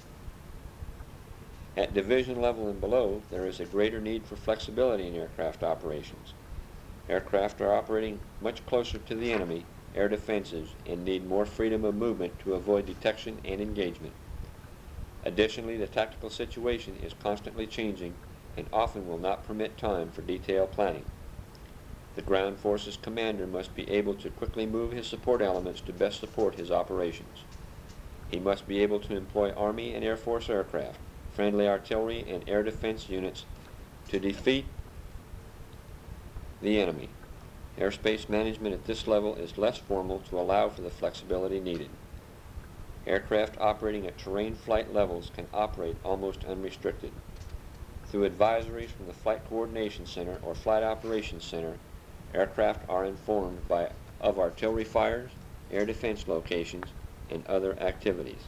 At division level and below, there is a greater need for flexibility in aircraft operations. Aircraft are operating much closer to the enemy air defenses and need more freedom of movement to avoid detection and engagement. Additionally, the tactical situation is constantly changing and often will not permit time for detailed planning. The ground forces commander must be able to quickly move his support elements to best support his operations. He must be able to employ Army and Air Force aircraft, friendly artillery, and air defense units to defeat the enemy. Airspace management at this level is less formal to allow for the flexibility needed. Aircraft operating at terrain flight levels can operate almost unrestricted. Through advisories from the Flight Coordination Center or Flight Operations Center, aircraft are informed by, of artillery fires, air defense locations, and other activities.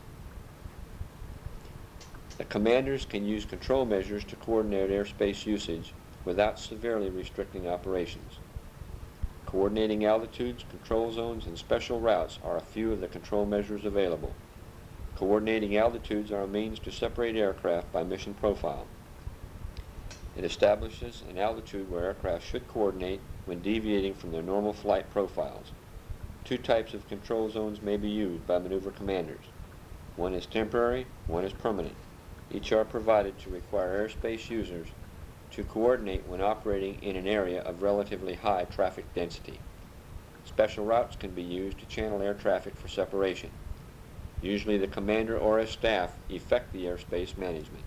The commanders can use control measures to coordinate airspace usage without severely restricting operations. Coordinating altitudes, control zones, and special routes are a few of the control measures available. Coordinating altitudes are a means to separate aircraft by mission profile. It establishes an altitude where aircraft should coordinate when deviating from their normal flight profiles. Two types of control zones may be used by maneuver commanders. One is temporary, one is permanent. Each are provided to require airspace users to coordinate when operating in an area of relatively high traffic density. Special routes can be used to channel air traffic for separation. Usually the commander or his staff effect the airspace management.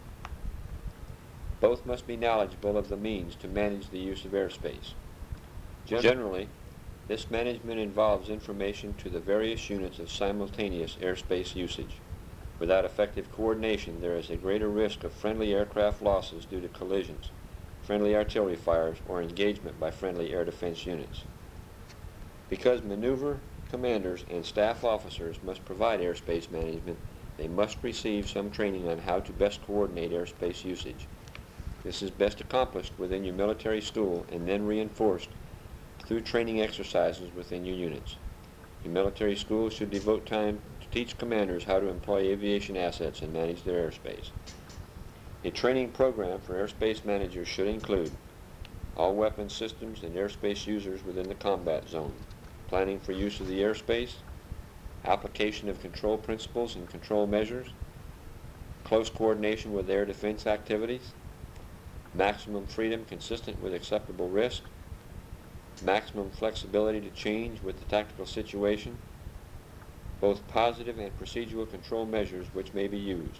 Both must be knowledgeable of the means to manage the use of airspace. Generally, this management involves information to the various units of simultaneous airspace usage. Without effective coordination, there is a greater risk of friendly aircraft losses due to collisions, friendly artillery fires, or engagement by friendly air defense units. Because maneuver commanders and staff officers must provide airspace management, they must receive some training on how to best coordinate airspace usage. This is best accomplished within your military school and then reinforced through training exercises within your units. Your military school should devote time to teach commanders how to employ aviation assets and manage their airspace. A training program for airspace managers should include all weapons systems and airspace users within the combat zone, planning for use of the airspace, application of control principles and control measures, close coordination with air defense activities, maximum freedom consistent with acceptable risk, maximum flexibility to change with the tactical situation, both positive and procedural control measures which may be used.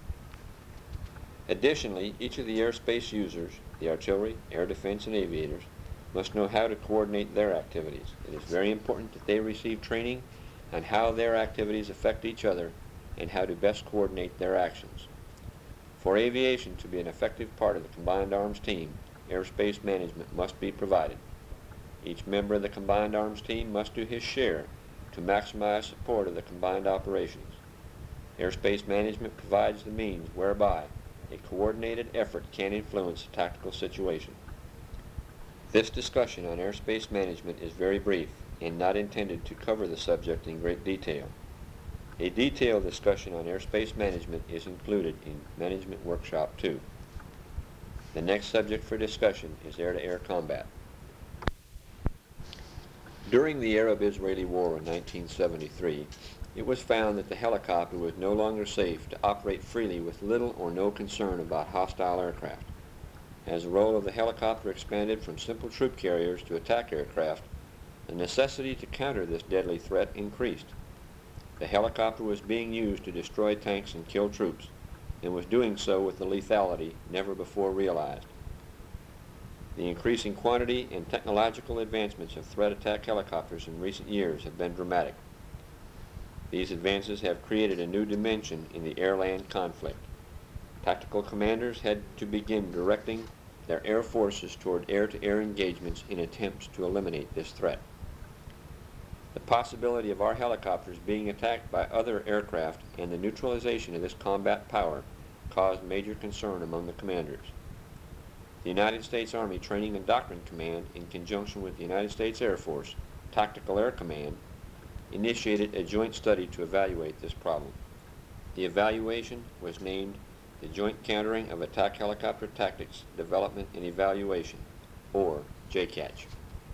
Additionally, each of the airspace users, the artillery, air defense, and aviators, must know how to coordinate their activities. It is very important that they receive training on how their activities affect each other and how to best coordinate their actions. For aviation to be an effective part of the Combined Arms team, airspace management must be provided. Each member of the Combined Arms team must do his share to maximize support of the combined operations. Airspace management provides the means whereby a coordinated effort can influence a tactical situation. This discussion on airspace management is very brief and not intended to cover the subject in great detail. A detailed discussion on airspace management is included in Management Workshop two. The next subject for discussion is air-to-air combat. During the Arab-Israeli War in nineteen seventy-three, it was found that the helicopter was no longer safe to operate freely with little or no concern about hostile aircraft. As the role of the helicopter expanded from simple troop carriers to attack aircraft, the necessity to counter this deadly threat increased. The helicopter was being used to destroy tanks and kill troops, and was doing so with the lethality never before realized. The increasing quantity and technological advancements of threat attack helicopters in recent years have been dramatic. These advances have created a new dimension in the air-land conflict. Tactical commanders had to begin directing their air forces toward air-to-air engagements in attempts to eliminate this threat. The possibility of our helicopters being attacked by other aircraft and the neutralization of this combat power caused major concern among the commanders. The United States Army Training and Doctrine Command, in conjunction with the United States Air Force Tactical Air Command, initiated a joint study to evaluate this problem. The evaluation was named the Joint Countering of Attack Helicopter Tactics Development and Evaluation, or J CATCH.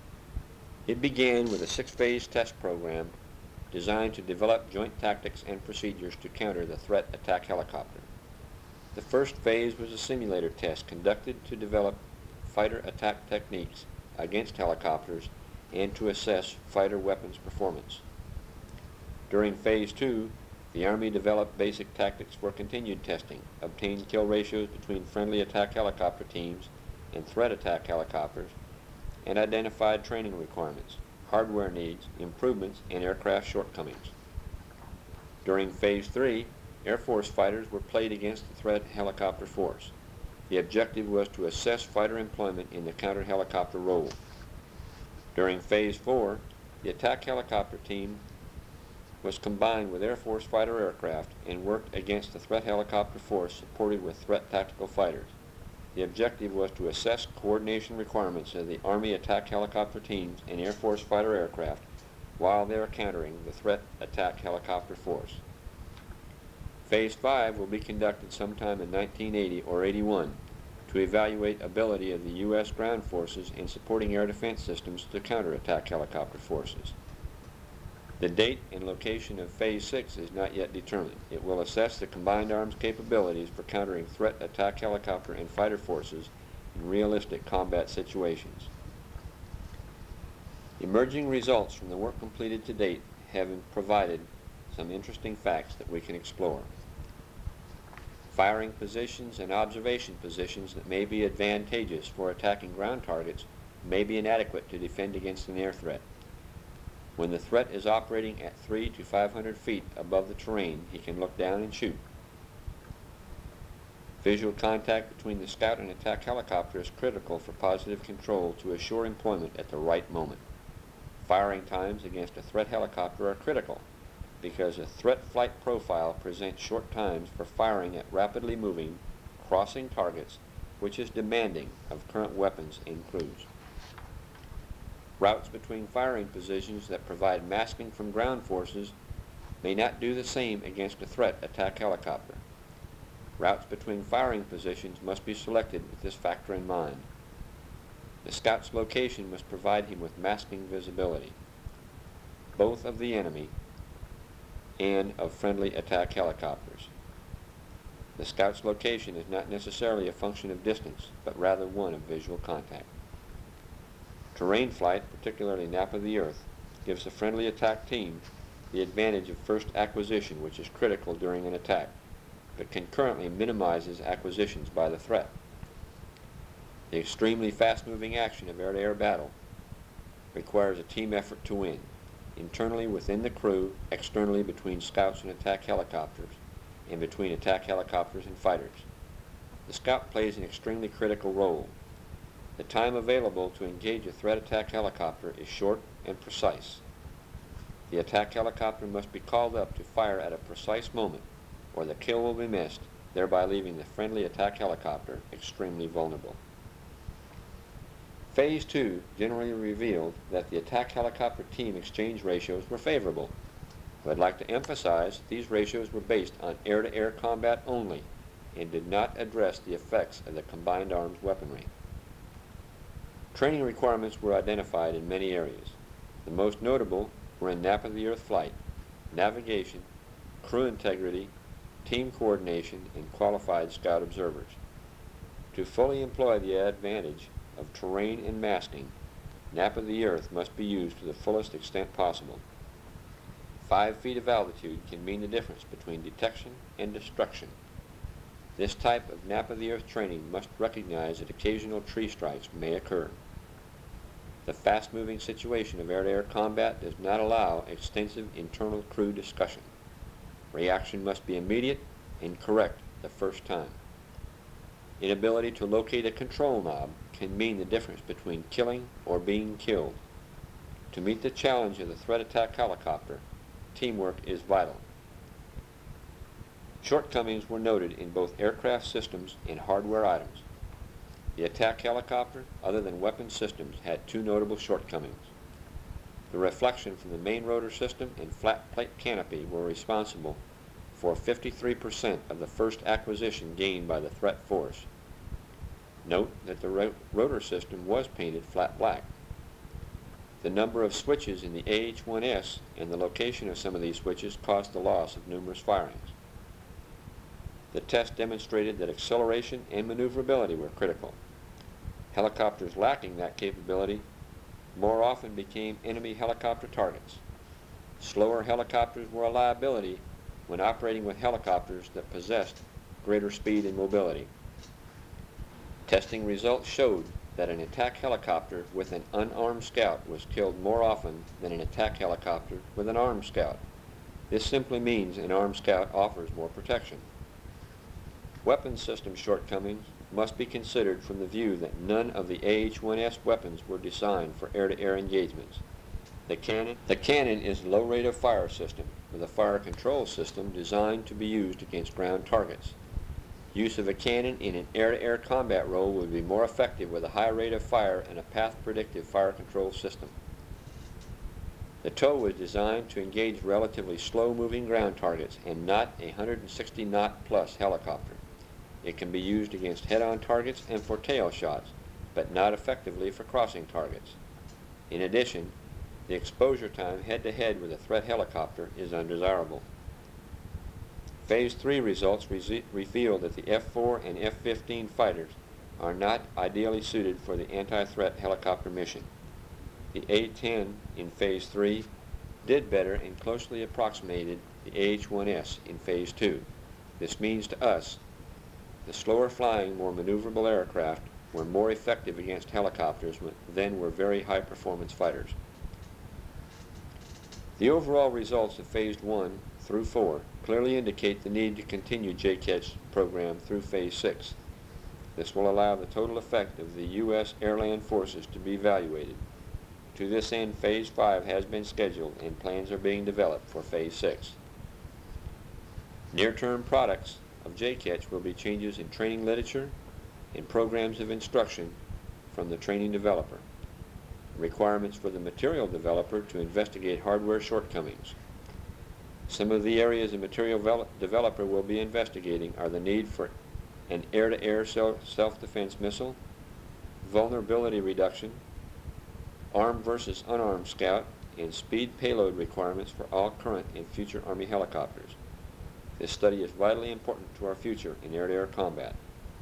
It began with a six-phase test program designed to develop joint tactics and procedures to counter the threat attack helicopter. The first phase was a simulator test conducted to develop fighter attack techniques against helicopters and to assess fighter weapons performance. During Phase two, the Army developed basic tactics for continued testing, obtained kill ratios between friendly attack helicopter teams and threat attack helicopters, and identified training requirements, hardware needs, improvements, and aircraft shortcomings. During Phase three, Air Force fighters were played against the threat helicopter force. The objective was to assess fighter employment in the counter-helicopter role. During Phase four, the attack helicopter team was combined with Air Force fighter aircraft and worked against the threat helicopter force supported with threat tactical fighters. The objective was to assess coordination requirements of the Army attack helicopter teams and Air Force fighter aircraft while they are countering the threat attack helicopter force. Phase five will be conducted sometime in nineteen eighty or eighty-one to evaluate ability of the U S ground forces in supporting air defense systems to counter attack helicopter forces. The date and location of Phase six is not yet determined. It will assess the combined arms capabilities for countering threat attack helicopter and fighter forces in realistic combat situations. Emerging results from the work completed to date have provided some interesting facts that we can explore. Firing positions and observation positions that may be advantageous for attacking ground targets may be inadequate to defend against an air threat. When the threat is operating at three to five hundred feet above the terrain, he can look down and shoot. Visual contact between the scout and attack helicopter is critical for positive control to assure employment at the right moment. Firing times against a threat helicopter are critical because a threat flight profile presents short times for firing at rapidly moving, crossing targets, which is demanding of current weapons and crews. Routes between firing positions that provide masking from ground forces may not do the same against a threat attack helicopter. Routes between firing positions must be selected with this factor in mind. The scout's location must provide him with masking visibility, both of the enemy and of friendly attack helicopters. The scout's location is not necessarily a function of distance, but rather one of visual contact. Terrain flight, particularly nap of the earth, gives the friendly attack team the advantage of first acquisition, which is critical during an attack, but concurrently minimizes acquisitions by the threat. The extremely fast-moving action of air-to-air battle requires a team effort to win, internally within the crew, externally between scouts and attack helicopters, and between attack helicopters and fighters. The scout plays an extremely critical role. The time available to engage a threat attack helicopter is short and precise. The attack helicopter must be called up to fire at a precise moment, or the kill will be missed, thereby leaving the friendly attack helicopter extremely vulnerable. Phase two generally revealed that the attack helicopter team exchange ratios were favorable. But I'd like to emphasize that these ratios were based on air-to-air combat only and did not address the effects of the combined arms weaponry. Training requirements were identified in many areas. The most notable were in nap of the earth flight, navigation, crew integrity, team coordination, and qualified scout observers. To fully employ the advantage of terrain and masking, nap of the earth must be used to the fullest extent possible. Five feet of altitude can mean the difference between detection and destruction. This type of nap of the earth training must recognize that occasional tree strikes may occur. The fast-moving situation of air-to-air combat does not allow extensive internal crew discussion. Reaction must be immediate and correct the first time. Inability to locate a control knob can mean the difference between killing or being killed. To meet the challenge of the threat attack helicopter, teamwork is vital. Shortcomings were noted in both aircraft systems and hardware items. The attack helicopter, other than weapon systems, had two notable shortcomings. The reflection from the main rotor system and flat plate canopy were responsible for fifty-three percent of the first acquisition gained by the threat force. Note that the ro rotor system was painted flat black. The number of switches in the A H one S and the location of some of these switches caused the loss of numerous firings. The test demonstrated that acceleration and maneuverability were critical. Helicopters lacking that capability more often became enemy helicopter targets. Slower helicopters were a liability when operating with helicopters that possessed greater speed and mobility. Testing results showed that an attack helicopter with an unarmed scout was killed more often than an attack helicopter with an armed scout. This simply means an armed scout offers more protection. Weapon system shortcomings must be considered from the view that none of the A H one S weapons were designed for air-to-air engagements. The cannon, the cannon is a low rate of fire system with a fire control system designed to be used against ground targets. Use of a cannon in an air-to-air combat role would be more effective with a high rate of fire and a path-predictive fire control system. The TOW was designed to engage relatively slow-moving ground targets and not a one hundred sixty knot plus helicopter. It can be used against head-on targets and for tail shots, but not effectively for crossing targets. In addition, the exposure time head-to-head with a threat helicopter is undesirable. Phase three results re reveal that the F four and F fifteen fighters are not ideally suited for the anti-threat helicopter mission. The A ten in Phase three did better and closely approximated the A H one S in Phase two. This means to us the slower flying, more maneuverable aircraft were more effective against helicopters than were very high-performance fighters. The overall results of Phase one through four clearly indicate the need to continue J CATCH program through Phase six. This will allow the total effect of the U S air-land forces to be evaluated. To this end, Phase five has been scheduled and plans are being developed for Phase six. Near-term products of J CATCH will be changes in training literature and programs of instruction from the training developer, requirements for the material developer to investigate hardware shortcomings. Some of the areas the material developer will be investigating are the need for an air-to-air self-defense missile, vulnerability reduction, armed versus unarmed scout, and speed payload requirements for all current and future Army helicopters. This study is vitally important to our future in air-to-air combat.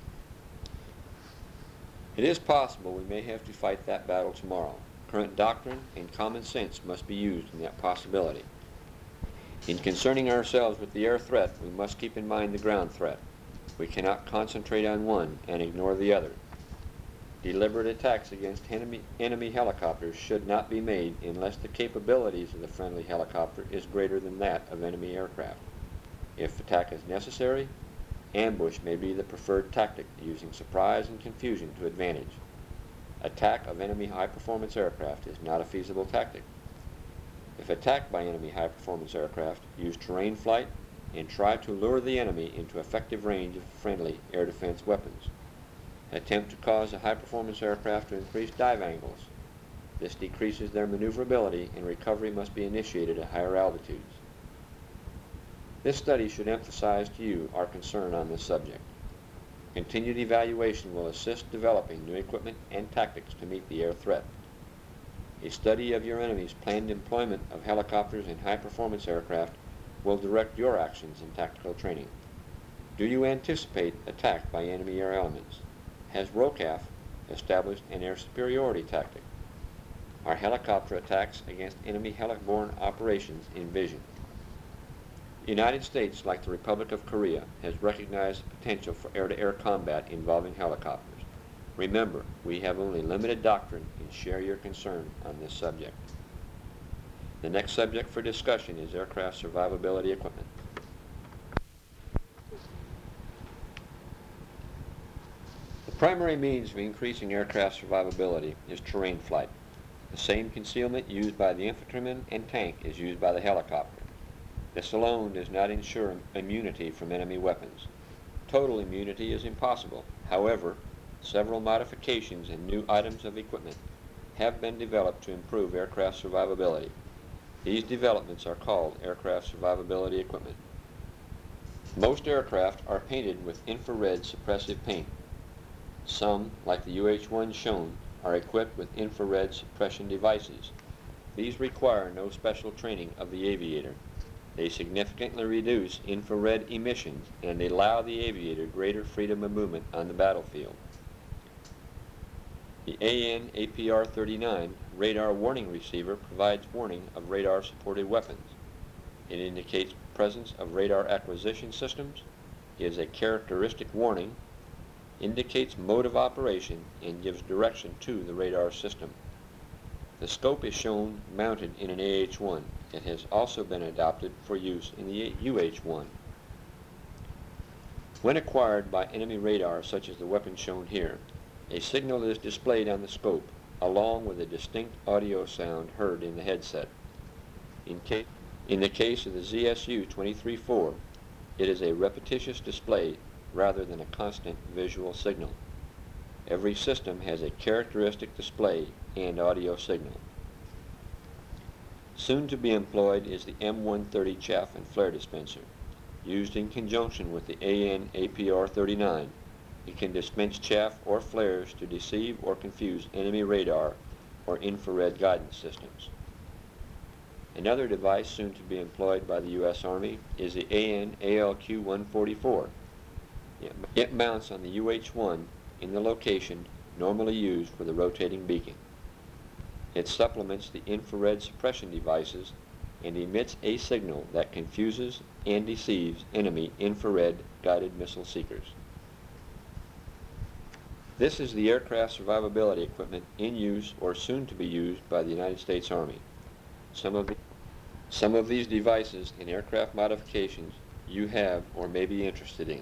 It is possible we may have to fight that battle tomorrow. Current doctrine and common sense must be used in that possibility. In concerning ourselves with the air threat, we must keep in mind the ground threat. We cannot concentrate on one and ignore the other. Deliberate attacks against enemy, enemy helicopters should not be made unless the capabilities of the friendly helicopter is greater than that of enemy aircraft. If attack is necessary, ambush may be the preferred tactic, using surprise and confusion to advantage. Attack of enemy high-performance aircraft is not a feasible tactic. If attacked by enemy high-performance aircraft, use terrain flight and try to lure the enemy into effective range of friendly air defense weapons. Attempt to cause a high-performance aircraft to increase dive angles. This decreases their maneuverability and recovery must be initiated at higher altitudes. This study should emphasize to you our concern on this subject. Continued evaluation will assist developing new equipment and tactics to meet the air threat. A study of your enemy's planned employment of helicopters and high-performance aircraft will direct your actions in tactical training. Do you anticipate attack by enemy air elements? Has ROCAF established an air superiority tactic? Are helicopter attacks against enemy heliborne operations envisioned? The United States, like the Republic of Korea, has recognized the potential for air-to-air combat involving helicopters. Remember, we have only limited doctrine and share your concern on this subject. The next subject for discussion is aircraft survivability equipment. The primary means of increasing aircraft survivability is terrain flight. The same concealment used by the infantryman and tank is used by the helicopter. This alone does not ensure immunity from enemy weapons. Total immunity is impossible. However, several modifications and new items of equipment have been developed to improve aircraft survivability. These developments are called aircraft survivability equipment. Most aircraft are painted with infrared suppressive paint. Some, like the U H one shown, are equipped with infrared suppression devices. These require no special training of the aviator. They significantly reduce infrared emissions and allow the aviator greater freedom of movement on the battlefield. The A N A P R thirty-nine radar warning receiver provides warning of radar-supported weapons. It indicates presence of radar acquisition systems, gives a characteristic warning, indicates mode of operation, and gives direction to the radar system. The scope is shown mounted in an A H one. It has also been adopted for use in the U H one. When acquired by enemy radar, such as the weapon shown here, a signal is displayed on the scope, along with a distinct audio sound heard in the headset. In, case, in the case of the Z S U twenty-three four, it is a repetitious display rather than a constant visual signal. Every system has a characteristic display and audio signal. Soon to be employed is the M one thirty chaff and flare dispenser. Used in conjunction with the A N A P R thirty-nine, it can dispense chaff or flares to deceive or confuse enemy radar or infrared guidance systems. Another device soon to be employed by the U S Army is the A N A L Q one forty-four. It mounts on the U H one in the location normally used for the rotating beacon. It supplements the infrared suppression devices and emits a signal that confuses and deceives enemy infrared guided missile seekers. This is the aircraft survivability equipment in use or soon to be used by the United States Army. Some of, the, some of these devices and aircraft modifications you have or may be interested in.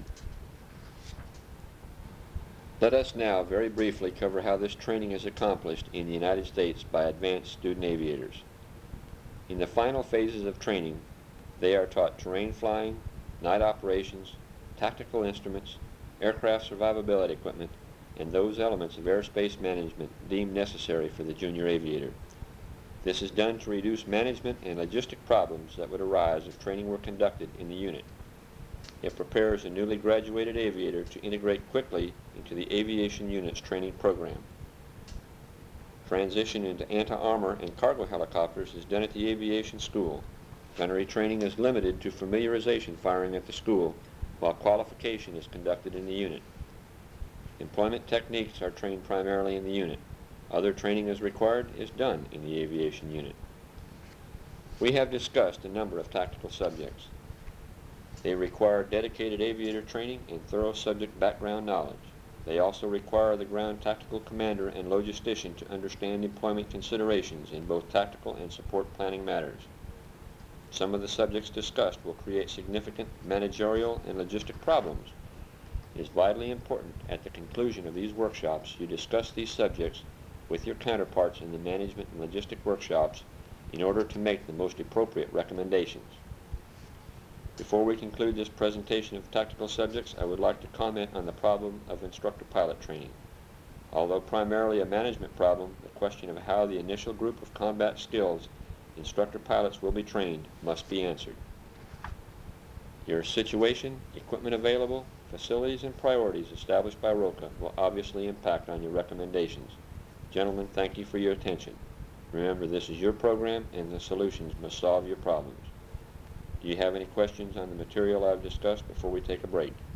Let us now very briefly cover how this training is accomplished in the United States by advanced student aviators. In the final phases of training, they are taught terrain flying, night operations, tactical instruments, aircraft survivability equipment, and those elements of airspace management deemed necessary for the junior aviator. This is done to reduce management and logistic problems that would arise if training were conducted in the unit. It prepares a newly graduated aviator to integrate quickly into the aviation unit's training program. Transition into anti-armor and cargo helicopters is done at the aviation school. Gunnery training is limited to familiarization firing at the school, while qualification is conducted in the unit. Employment techniques are trained primarily in the unit. Other training as required is done in the aviation unit. We have discussed a number of tactical subjects. They require dedicated aviator training and thorough subject background knowledge. They also require the ground tactical commander and logistician to understand employment considerations in both tactical and support planning matters. Some of the subjects discussed will create significant managerial and logistic problems. It is vitally important at the conclusion of these workshops you discuss these subjects with your counterparts in the management and logistic workshops in order to make the most appropriate recommendations. Before we conclude this presentation of tactical subjects, I would like to comment on the problem of instructor pilot training. Although primarily a management problem, the question of how the initial group of combat skills instructor pilots will be trained must be answered. Your situation, equipment available, facilities, and priorities established by ROCA will obviously impact on your recommendations. Gentlemen, thank you for your attention. Remember, this is your program and the solutions must solve your problems. Do you have any questions on the material I've discussed before we take a break?